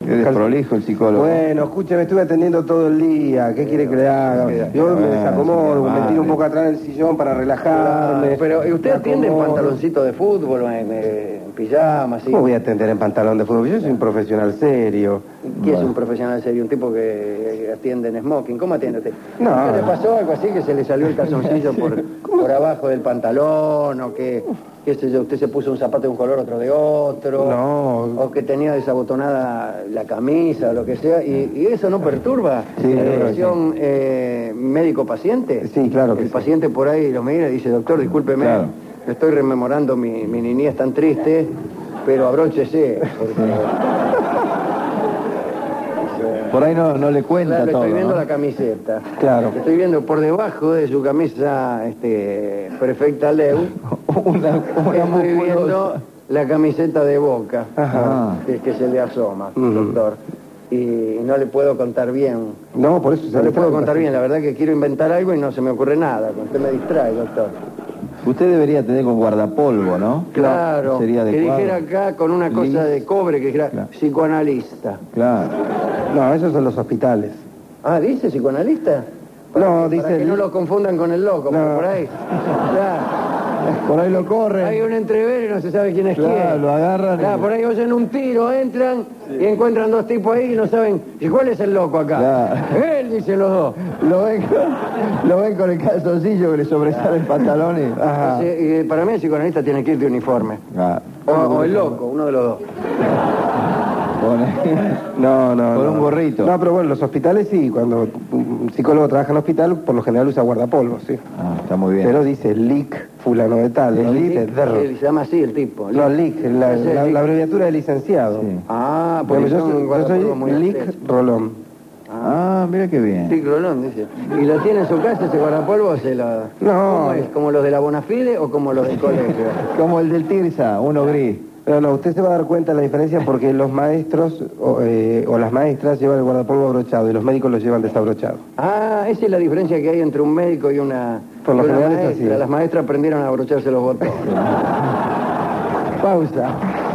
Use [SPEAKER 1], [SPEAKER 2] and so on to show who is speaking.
[SPEAKER 1] Es desprolijo el psicólogo.
[SPEAKER 2] Bueno, escúcheme, estuve atendiendo todo el día. ¿Qué quiere que le haga? Yo me desacomodo, me tiro un poco atrás del sillón para relajarme.
[SPEAKER 3] Pero ¿usted atiende en pantaloncito de fútbol o en pijama? ¿Sí?
[SPEAKER 2] ¿Cómo voy a atender en pantalón de fútbol? Yo soy un profesional serio.
[SPEAKER 3] ¿Qué es un profesional serio? Un tipo que atiende en smoking. ¿Cómo atiende usted?
[SPEAKER 2] No.
[SPEAKER 3] ¿Qué le pasó algo así que se le salió el calzoncillo por abajo del pantalón? ¿O que, qué sé yo, usted se puso un zapato de un color, otro de otro?
[SPEAKER 2] No.
[SPEAKER 3] ¿O que tenía desabotonada la camisa o lo que sea? ¿Y eso no perturba
[SPEAKER 2] Sí,
[SPEAKER 3] la relación médico-paciente?
[SPEAKER 2] Sí, claro que
[SPEAKER 3] El
[SPEAKER 2] sí.
[SPEAKER 3] paciente por ahí lo mira y dice, doctor, discúlpeme,
[SPEAKER 1] Claro.
[SPEAKER 3] estoy rememorando mi niñez tan triste, pero abróchese, porque...
[SPEAKER 1] Por ahí no le cuenta
[SPEAKER 3] Claro,
[SPEAKER 1] todo,
[SPEAKER 3] estoy viendo
[SPEAKER 1] ¿no?
[SPEAKER 3] la camiseta.
[SPEAKER 2] Claro.
[SPEAKER 3] Estoy viendo por debajo de su camisa perfecta Leu.
[SPEAKER 1] una
[SPEAKER 3] Estoy viendo
[SPEAKER 1] musculosa.
[SPEAKER 3] la camiseta de Boca,
[SPEAKER 2] Ajá.
[SPEAKER 3] que se le asoma,
[SPEAKER 2] Ujú.
[SPEAKER 3] doctor. Y no le puedo contar bien.
[SPEAKER 2] No, por eso
[SPEAKER 3] No le puedo contar bien, la verdad que quiero inventar algo y no se me ocurre nada. Usted me distrae, doctor.
[SPEAKER 1] Usted debería tener con guardapolvo, ¿no?
[SPEAKER 3] Claro,
[SPEAKER 1] Sería
[SPEAKER 3] que
[SPEAKER 1] adecuado.
[SPEAKER 3] dijera acá con una cosa
[SPEAKER 1] Lis.
[SPEAKER 3] de cobre, que dijera
[SPEAKER 1] Claro.
[SPEAKER 3] psicoanalista.
[SPEAKER 1] Claro.
[SPEAKER 2] No, esos son los hospitales.
[SPEAKER 3] Ah, ¿dice psicoanalista?
[SPEAKER 2] No,
[SPEAKER 3] Para
[SPEAKER 2] dice...
[SPEAKER 3] que no lo confundan con el loco,
[SPEAKER 2] No.
[SPEAKER 3] por ahí. Claro.
[SPEAKER 1] Por ahí lo corren.
[SPEAKER 3] Hay un entrevero y no se sabe quién es
[SPEAKER 1] Claro,
[SPEAKER 3] quién.
[SPEAKER 1] lo agarran.
[SPEAKER 3] Claro, por ahí oyen un tiro, entran y encuentran dos tipos ahí y no saben. ¿Y cuál es el loco acá?
[SPEAKER 1] Claro.
[SPEAKER 3] Él, dicen los dos.
[SPEAKER 1] Lo ven con el calzoncillo que le sobresale el pantalón y...
[SPEAKER 2] Ajá.
[SPEAKER 3] Y para mí el psicoanalista tiene que ir de uniforme.
[SPEAKER 1] Ah,
[SPEAKER 3] O el loco, uno de los dos.
[SPEAKER 2] No, no,
[SPEAKER 1] Con
[SPEAKER 2] no.
[SPEAKER 1] un gorrito.
[SPEAKER 2] No, pero bueno, los hospitales sí, cuando un psicólogo trabaja en el hospital, por lo general usa guardapolvo, sí.
[SPEAKER 1] Ah, está muy bien.
[SPEAKER 2] Pero dice lic fulano de tal, no dice der.
[SPEAKER 3] Él se llama así el tipo.
[SPEAKER 2] No, lic, la,
[SPEAKER 3] Ese es
[SPEAKER 2] la-
[SPEAKER 3] Lic.
[SPEAKER 2] la abreviatura de licenciado.
[SPEAKER 1] Sí.
[SPEAKER 3] Ah,
[SPEAKER 2] Bueno,
[SPEAKER 3] porque
[SPEAKER 2] yo
[SPEAKER 3] son
[SPEAKER 2] soy
[SPEAKER 3] guardapolvos muy
[SPEAKER 2] lic
[SPEAKER 3] estrecho.
[SPEAKER 2] Rolón.
[SPEAKER 1] Ah, mira qué bien.
[SPEAKER 3] Lic Rolón, dice. ¿Y lo tiene en su casa ese guardapolvo o se lo...?
[SPEAKER 2] No.
[SPEAKER 3] ¿Cómo es? ¿Como los de la Bonafide o como los del colegio?
[SPEAKER 1] Como el del Tirsa, uno gris.
[SPEAKER 2] No, usted se va a dar cuenta de la diferencia porque los maestros o las maestras llevan el guardapolvo abrochado y los médicos lo llevan desabrochado.
[SPEAKER 3] Ah, esa es la diferencia que hay entre un médico y una,
[SPEAKER 2] Por lo
[SPEAKER 3] y una
[SPEAKER 2] general es
[SPEAKER 3] maestra.
[SPEAKER 2] así.
[SPEAKER 3] Las maestras aprendieron a abrocharse los botones. Pausa.